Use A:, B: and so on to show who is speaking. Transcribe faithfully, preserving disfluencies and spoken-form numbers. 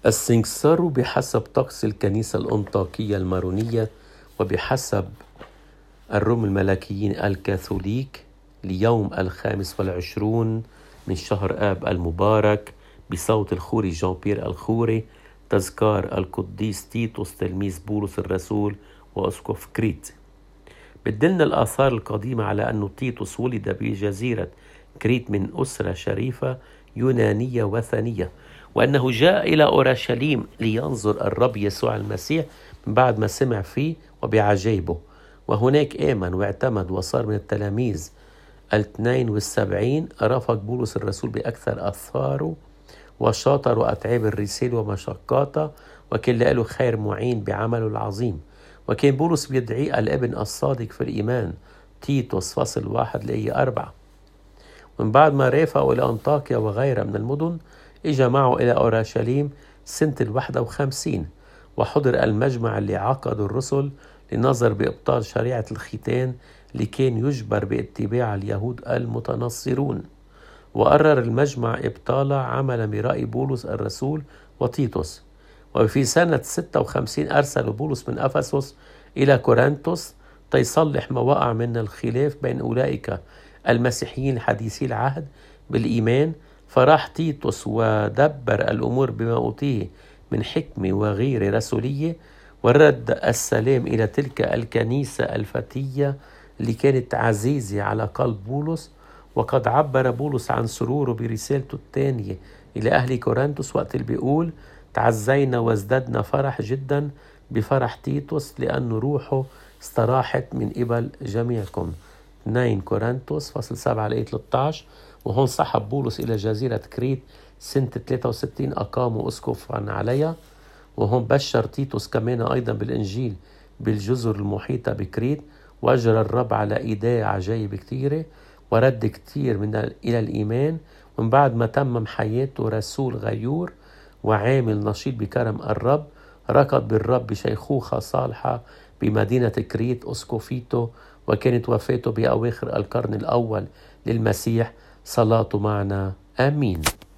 A: السنكسار بحسب طقس الكنيسة الأنطاكية المارونية وبحسب الروم الملكيين الكاثوليك ليوم الخامس والعشرون من شهر آب المبارك بصوت الخوري جان بيير الخوري تذكار القديس تيتوس تلميذ بولس الرسول وأسقف كريت. بتدلنا الآثار القديمة على أن تيتوس ولد بجزيرة كريت من أسرة شريفة يونانية وثنية، وأنه جاء إلى أورشليم لينظر الرب يسوع المسيح من بعد ما سمع فيه وبعجائبه، وهناك آمن واعتمد وصار من التلاميذ الاثنين والسبعين. رافق بولس الرسول بأكثر أثاره وشاطر وأتعاب الرسالة ومشقاتها، وكان له خير معين بعمله العظيم. وكان بولس بيدعي الابن الصادق في الإيمان تيتوس فصل واحد لآية أربعة. من بعد ما رافقوا إلى أنطاكيا وغيرها من المدن إجا معه إلى أورشليم سنة الواحدة وخمسين، وحضر المجمع اللي عقده الرسل لنظر بإبطال شريعة الختان اللي كان يجبر باتباع اليهود المتنصرون. وقرر المجمع إبطالها عملا برأي بولس الرسول وتيتوس. وفي سنة ستة وخمسين أرسل بولس من أفسس إلى كورنثوس تيصلح ما وقع من الخلاف بين أولئك المسيحيين حديثي العهد بالإيمان. فراح تيتوس ودبر الأمور بما أوتيه من حكمة وغير رسولية، ورد السلام إلى تلك الكنيسة الفتية اللي كانت عزيزة على قلب بولس. وقد عبر بولس عن سروره برسالته الثانية إلى أهل كورنثوس وقت اللي بيقول تعزينا وازددنا فرح جدا بفرح تيتوس لأن روحه استراحت من قبل جميعكم. اثنين كورنثوس فصل سبعة لآية ثلاثة عشر. وهون سحب بولس إلى جزيرة كريت سنة ثلاثة وستين أقاموا أسقفا عليها. وهون بشر تيتوس كمان أيضا بالإنجيل بالجزر المحيطة بكريت، وأجرى الرب على إيديه عجائب كتيرة ورد كتير من إلى الإيمان. ومن بعد ما تمم حياته رسول غيور وعامل نشيط بكرم الرب، ركض بالرب بشيخوخة صالحة بمدينة كريت أسقفيته، وكانت وفاته بأواخر القرن الأول للمسيح. صلاته معنا آمين.